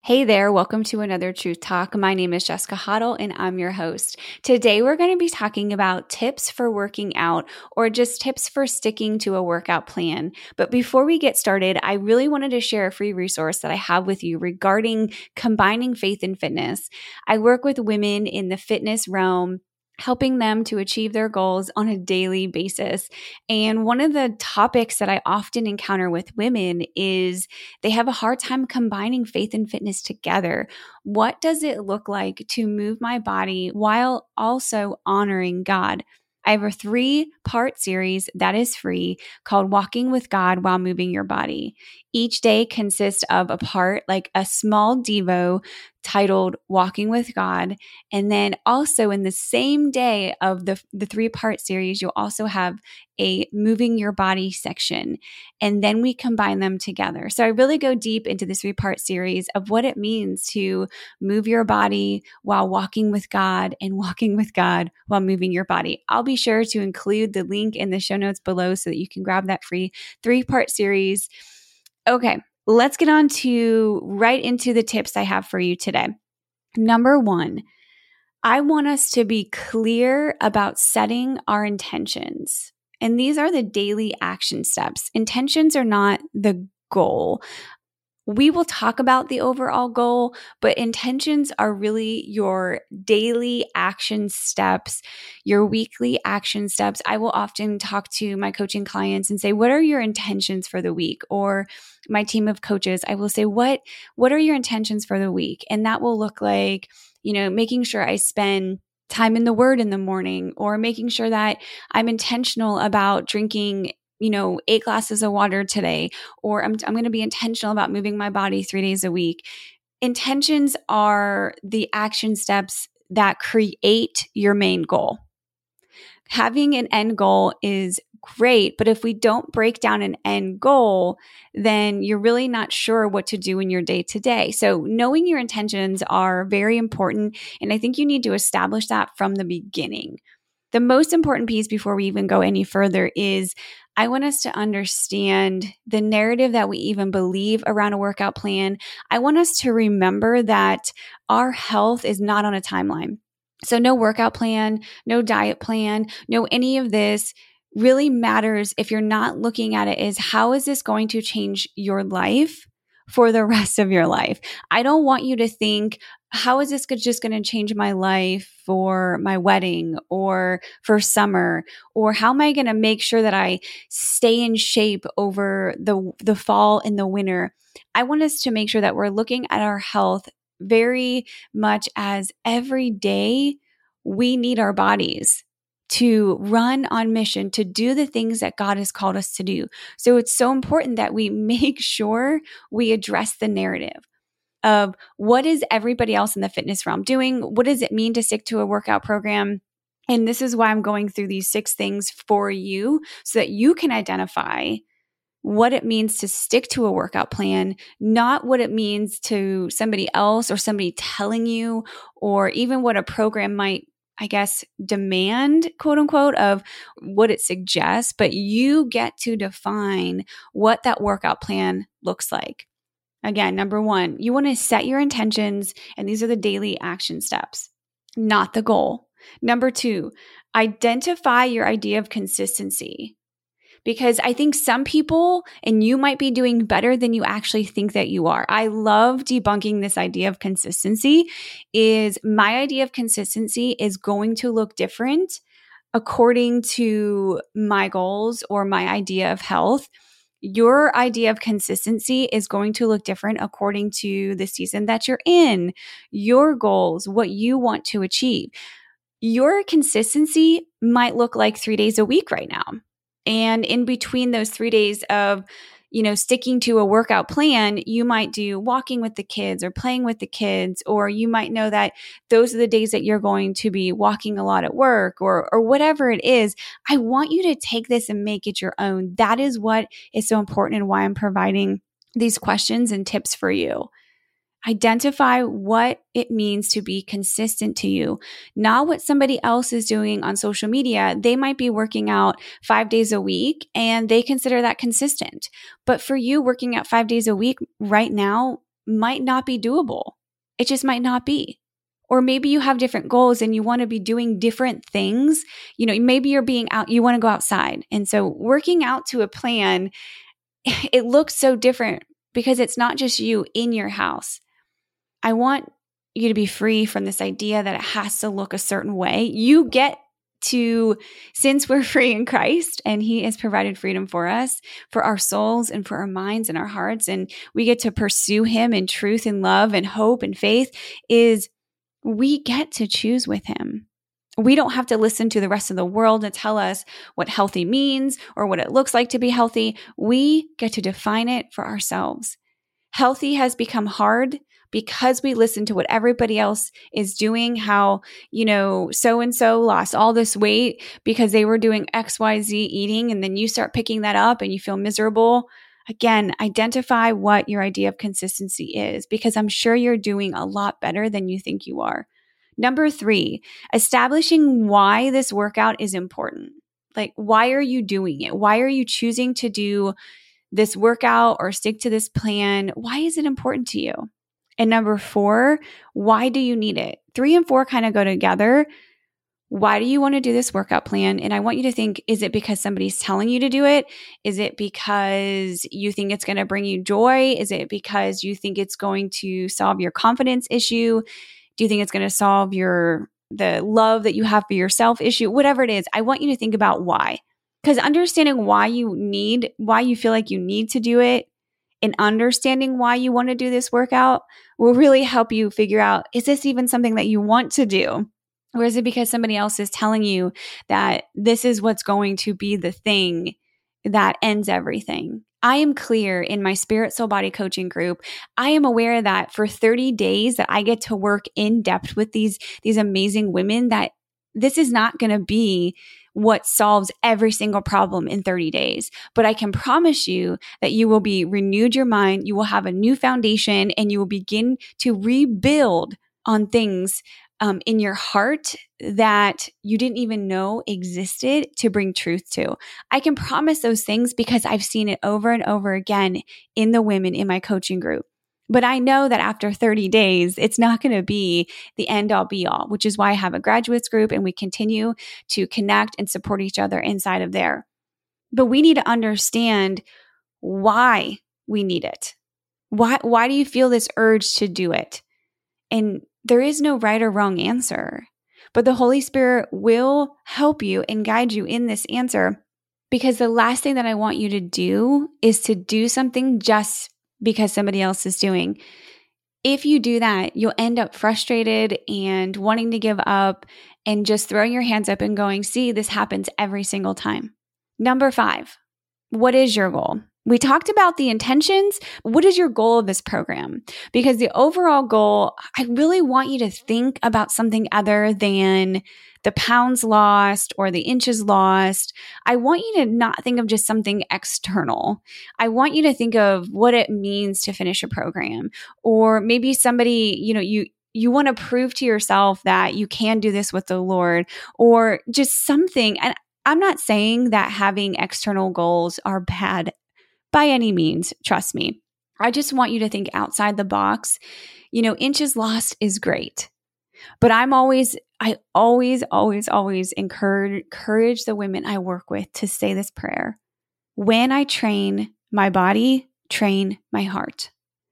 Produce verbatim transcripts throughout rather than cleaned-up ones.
Hey there, welcome to another Truth Talk. My name is Jessica Hoddle and I'm your host. Today we're going to be talking about tips for working out or just tips for sticking to a workout plan. But before we get started, I really wanted to share a free resource that I have with you regarding combining faith and fitness. I work with women in the fitness realm, helping them to achieve their goals on a daily basis. And one of the topics that I often encounter with women is they have a hard time combining faith and fitness together. What does it look like to move my body while also honoring God? I have a three-part series that is free called Walking with God While Moving Your Body. Each day consists of a part, like a small Devo titled Walking with God. And then also in the same day of the, the three-part series, you'll also have a Moving Your Body section. And then we combine them together. So I really go deep into this three-part series of what it means to move your body while walking with God and walking with God while moving your body. I'll be sure to include the link in the show notes below so that you can grab that free three-part series. Okay, let's get on to right into the tips I have for you today. Number one, I want us to be clear about setting our intentions. And these are the daily action steps. Intentions are not the goal. We will talk about the overall goal, but intentions are really your daily action steps, your weekly action steps. I will often talk to my coaching clients and say, what are your intentions for the week? Or my team of coaches, I will say, what, what are your intentions for the week? And that will look like, you know, making sure I spend time in the Word in the morning, or making sure that I'm intentional about drinking you know, eight glasses of water today, or I'm, I'm going to be intentional about moving my body three days a week. Intentions are the action steps that create your main goal. Having an end goal is great, but if we don't break down an end goal, then you're really not sure what to do in your day to day. So knowing your intentions are very important, and I think you need to establish that from the beginning. The most important piece before we even go any further is I want us to understand the narrative that we even believe around a workout plan. I want us to remember that our health is not on a timeline. So no workout plan, no diet plan, no any of this really matters if you're not looking at it as how is this going to change your life for the rest of your life. I don't want you to think, how is this just going to change my life for my wedding or for summer? Or how am I going to make sure that I stay in shape over the, the fall and the winter? I want us to make sure that we're looking at our health very much as every day we need our bodies to run on mission, to do the things that God has called us to do. So it's so important that we make sure we address the narrative of what is everybody else in the fitness realm doing? What does it mean to stick to a workout program? And this is why I'm going through these six things for you so that you can identify what it means to stick to a workout plan, not what it means to somebody else or somebody telling you, or even what a program might I guess, demand, quote unquote, of what it suggests, but you get to define what that workout plan looks like. Again, number one, you want to set your intentions, and these are the daily action steps, not the goal. Number two, identify your idea of consistency. Because I think some people, and you might be doing better than you actually think that you are. I love debunking this idea of consistency. Is my idea of consistency is going to look different according to my goals or my idea of health. Your idea of consistency is going to look different according to the season that you're in, your goals, what you want to achieve. Your consistency might look like three days a week right now. And in between those three days of, you know, sticking to a workout plan, you might do walking with the kids or playing with the kids, or you might know that those are the days that you're going to be walking a lot at work, or or whatever it is. I want you to take this and make it your own. That is what is so important and why I'm providing these questions and tips for you. Identify what it means to be consistent to you, not what somebody else is doing on social media. They might be working out five days a week and they consider that consistent. But for you, working out five days a week right now might not be doable. It just might not be. Or maybe you have different goals and you want to be doing different things. You know, maybe you're being out, you want to go outside. And so working out to a plan, it looks so different because it's not just you in your house. I want you to be free from this idea that it has to look a certain way. You get to, since we're free in Christ and He has provided freedom for us, for our souls and for our minds and our hearts, and we get to pursue Him in truth and love and hope and faith, is we get to choose with Him. We don't have to listen to the rest of the world to tell us what healthy means or what it looks like to be healthy. We get to define it for ourselves. Healthy has become hard because we listen to what everybody else is doing, how, you know, so-and-so lost all this weight because they were doing X Y Z eating, and then you start picking that up and you feel miserable. Again, identify what your idea of consistency is, because I'm sure you're doing a lot better than you think you are. Number three, establishing why this workout is important. Like, why are you doing it? Why are you choosing to do this workout or stick to this plan? Why is it important to you? And number four, why do you need it? Three and four kind of go together. Why do you want to do this workout plan? And I want you to think, is it because somebody's telling you to do it? Is it because you think it's going to bring you joy? Is it because you think it's going to solve your confidence issue? Do you think it's going to solve your the love that you have for yourself issue? Whatever it is, I want you to think about why. Because understanding why you need, why you feel like you need to do it, and understanding why you want to do this workout will really help you figure out, is this even something that you want to do? Or is it because somebody else is telling you that this is what's going to be the thing that ends everything? I am clear in my Spirit, Soul, Body coaching group. I am aware that for thirty days that I get to work in depth with these, these amazing women, that this is not going to be what solves every single problem in thirty days. But I can promise you that you will be renewed your mind, you will have a new foundation, and you will begin to rebuild on things um, in your heart that you didn't even know existed to bring truth to. I can promise those things because I've seen it over and over again in the women in my coaching group. But I know that after thirty days, it's not going to be the end all be all, which is why I have a graduates group and we continue to connect and support each other inside of there. But we need to understand why we need it. Why, why do you feel this urge to do it? And there is no right or wrong answer, but the Holy Spirit will help you and guide you in this answer, because the last thing that I want you to do is to do something just because somebody else is doing. If you do that, you'll end up frustrated and wanting to give up and just throwing your hands up and going, see, this happens every single time. Number five, what is your goal? We talked about the intentions. What is your goal of this program? Because the overall goal, I really want you to think about something other than the pounds lost or the inches lost. I want you to not think of just something external. I want you to think of what it means to finish a program. Or maybe somebody, you know, you you want to prove to yourself that you can do this with the Lord, or just something. And I'm not saying that having external goals are bad by any means, trust me. I just want you to think outside the box. You know, inches lost is great. But I'm always, I always, always, always encourage, encourage the women I work with to say this prayer. When I train my body, train my heart.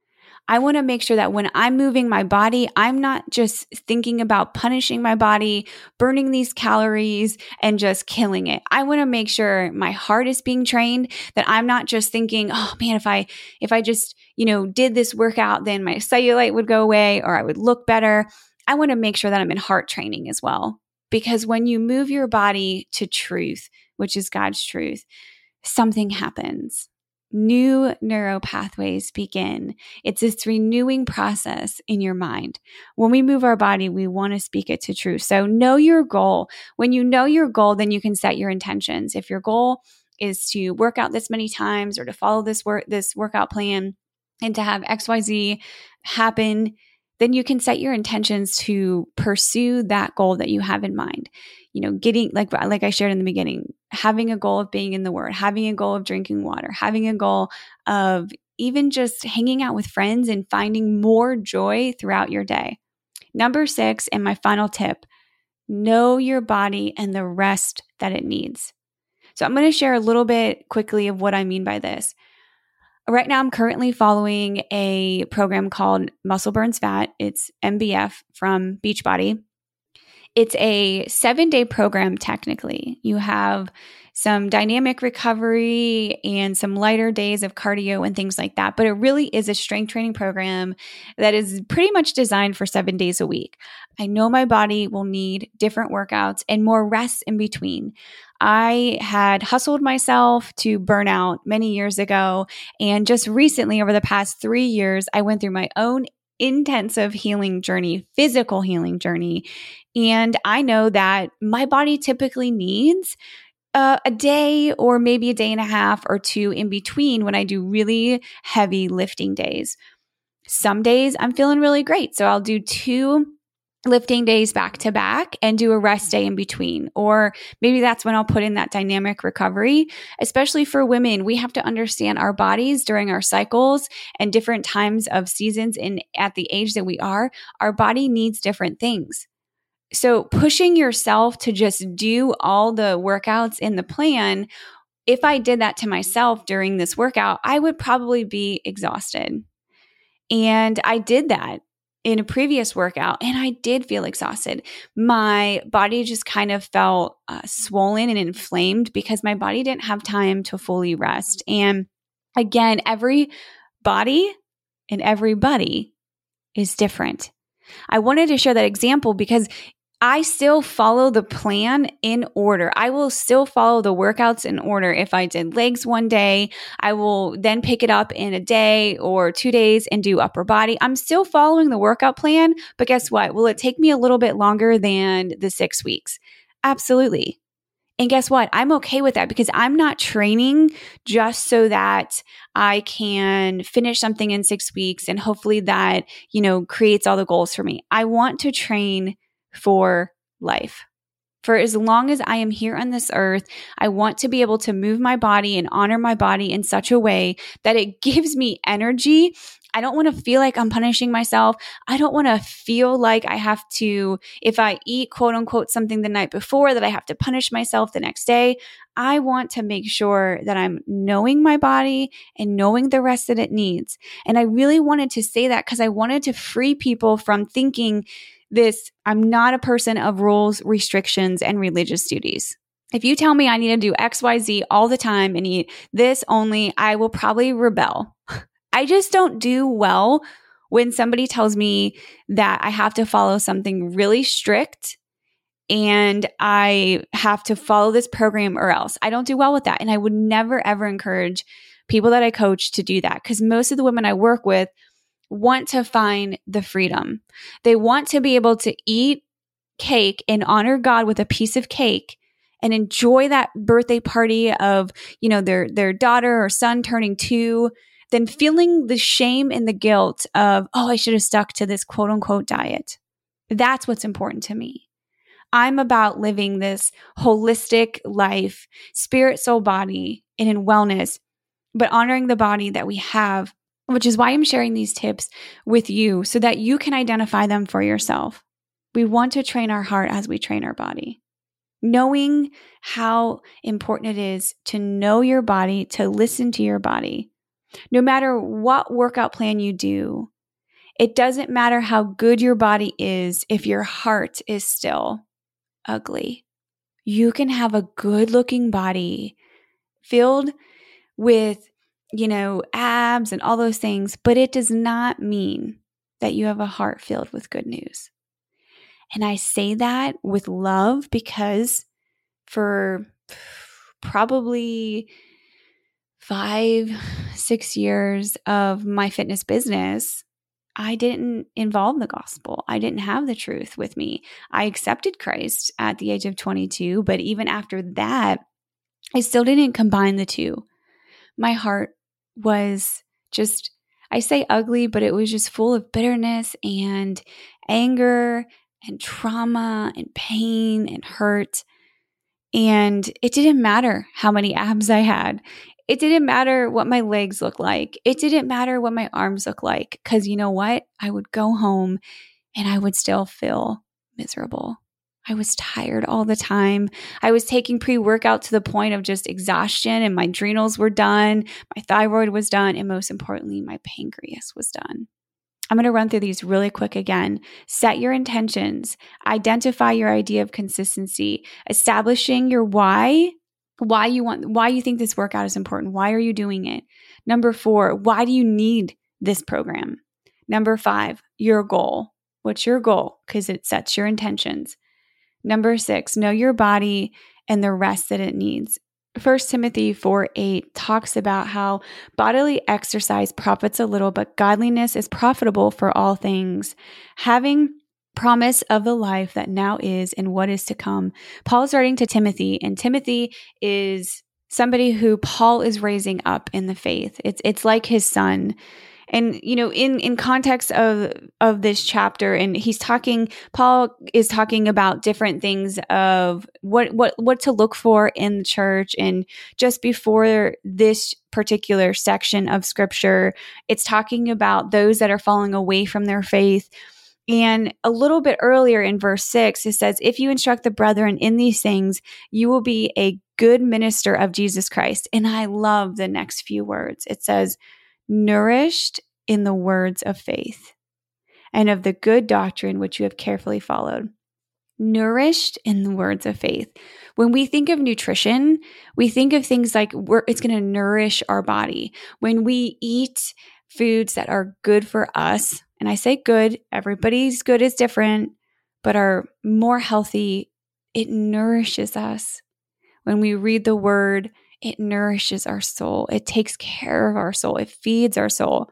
I want to make sure that when I'm moving my body, I'm not just thinking about punishing my body, burning these calories, and just killing it. I want to make sure my heart is being trained, that I'm not just thinking, oh man, if I if I just, you know, did this workout, then my cellulite would go away or I would look better. I want to make sure that I'm in heart training as well. Because when you move your body to truth, which is God's truth, something happens. New neural pathways begin. It's this renewing process in your mind. When we move our body, we want to speak it to truth. So know your goal. When you know your goal, then you can set your intentions. If your goal is to work out this many times or to follow this work, this workout plan and to have X Y Z happen, then you can set your intentions to pursue that goal that you have in mind. You know, getting, like, like I shared in the beginning, having a goal of being in the Word, having a goal of drinking water, having a goal of even just hanging out with friends and finding more joy throughout your day. Number six, and my final tip, know your body and the rest that it needs. So I'm going to share a little bit quickly of what I mean by this. Right now, I'm currently following a program called Muscle Burns Fat. It's M B F from Beachbody. It's a seven-day program technically. You have some dynamic recovery and some lighter days of cardio and things like that. But it really is a strength training program that is pretty much designed for seven days a week. I know my body will need different workouts and more rest in between. I had hustled myself to burnout many years ago. And just recently, over the past three years, I went through my own intensive healing journey, physical healing journey. And I know that my body typically needs uh, a day or maybe a day and a half or two in between when I do really heavy lifting days. Some days I'm feeling really great. So I'll do two lifting days back to back and do a rest day in between. Or maybe that's when I'll put in that dynamic recovery. Especially for women, we have to understand our bodies during our cycles and different times of seasons and at the age that we are, our body needs different things. So pushing yourself to just do all the workouts in the plan, if I did that to myself during this workout, I would probably be exhausted. And I did that in a previous workout, and I did feel exhausted. My body just kind of felt uh, swollen and inflamed because my body didn't have time to fully rest. And again, every body and everybody is different. I wanted to share that example because I still follow the plan in order. I will still follow the workouts in order. If I did legs one day, I will then pick it up in a day or two days and do upper body. I'm still following the workout plan, but guess what? Will it take me a little bit longer than the six weeks? Absolutely. And guess what? I'm okay with that because I'm not training just so that I can finish something in six weeks and hopefully that, you know, creates all the goals for me. I want to train for life. For as long as I am here on this earth, I want to be able to move my body and honor my body in such a way that it gives me energy. I don't want to feel like I'm punishing myself. I don't want to feel like I have to, if I eat quote unquote something the night before, that I have to punish myself the next day. I want to make sure that I'm knowing my body and knowing the rest that it needs. And I really wanted to say that because I wanted to free people from thinking this, I'm not a person of rules, restrictions, and religious duties. If you tell me I need to do X, Y, Z all the time and eat this only, I will probably rebel. I just don't do well when somebody tells me that I have to follow something really strict and I have to follow this program or else. I don't do well with that. And I would never, ever encourage people that I coach to do that because most of the women I work with want to find the freedom. They want to be able to eat cake and honor God with a piece of cake and enjoy that birthday party of, you know, their, their daughter or son turning two, then feeling the shame and the guilt of, oh, I should have stuck to this quote unquote diet. That's what's important to me. I'm about living this holistic life, spirit, soul, body, and in wellness, but honoring the body that we have, which is why I'm sharing these tips with you so that you can identify them for yourself. We want to train our heart as we train our body. Knowing how important it is to know your body, to listen to your body. No matter what workout plan you do, it doesn't matter how good your body is if your heart is still ugly. You can have a good-looking body filled with, you know, abs and all those things, but it does not mean that you have a heart filled with good news. And I say that with love because for probably five, six years of my fitness business, I didn't involve the gospel. I didn't have the truth with me. I accepted Christ at the age of twenty-two, but even after that, I still didn't combine the two. My heart was just, I say ugly, but it was just full of bitterness and anger and trauma and pain and hurt. And it didn't matter how many abs I had. It didn't matter what my legs look like. It didn't matter what my arms look like. Because you know what? I would go home and I would still feel miserable. I was tired all the time. I was taking pre-workout to the point of just exhaustion, and my adrenals were done. My thyroid was done. And most importantly, my pancreas was done. I'm going to run through these really quick again. Set your intentions. Identify your idea of consistency. Establishing your why. Why you want, why you think this workout is important. Why are you doing it? Number four, why do you need this program? Number five, your goal. What's your goal? Because it sets your intentions. Number six, know your body and the rest that it needs. First Timothy four eight talks about how bodily exercise profits a little, but godliness is profitable for all things. Having promise of the life that now is and what is to come. Paul's writing to Timothy, and Timothy is somebody who Paul is raising up in the faith. It's it's like his son. And, you know, in, in context of, of this chapter, and he's talking, Paul is talking about different things of what, what, what to look for in the church. And just before this particular section of scripture, it's talking about those that are falling away from their faith. And a little bit earlier in verse six, it says, if you instruct the brethren in these things, you will be a good minister of Jesus Christ. And I love the next few words. It says, nourished in the words of faith and of the good doctrine which you have carefully followed. Nourished in the words of faith. When we think of nutrition, we think of things like we're, it's going to nourish our body. When we eat foods that are good for us, and I say good, everybody's good is different, but are more healthy, it nourishes us. When we read the word, it nourishes our soul. It takes care of our soul. It feeds our soul.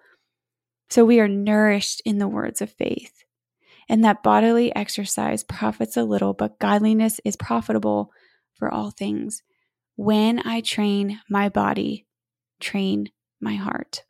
So we are nourished in the words of faith. And that bodily exercise profits a little, but godliness is profitable for all things. When I train my body, train my heart.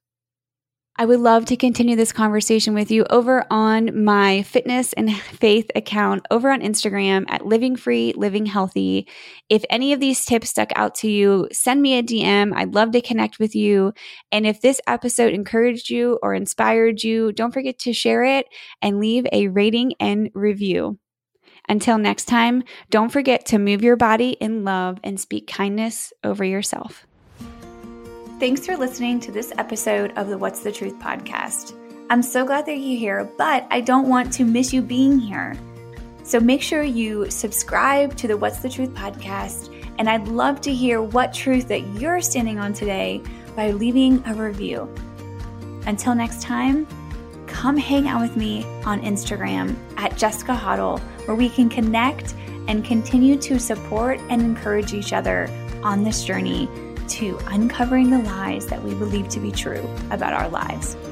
I would love to continue this conversation with you over on my fitness and faith account over on Instagram at Living Free, Living Healthy. If any of these tips stuck out to you, send me a D M. I'd love to connect with you. And if this episode encouraged you or inspired you, don't forget to share it and leave a rating and review. Until next time, don't forget to move your body in love and speak kindness over yourself. Thanks for listening to this episode of the What's the Truth podcast. I'm so glad that you're here, but I don't want to miss you being here. So make sure you subscribe to the What's the Truth podcast, and I'd love to hear what truth that you're standing on today by leaving a review. Until next time, come hang out with me on Instagram at Jessica Hoddle, where we can connect and continue to support and encourage each other on this journey to uncovering the lies that we believe to be true about our lives.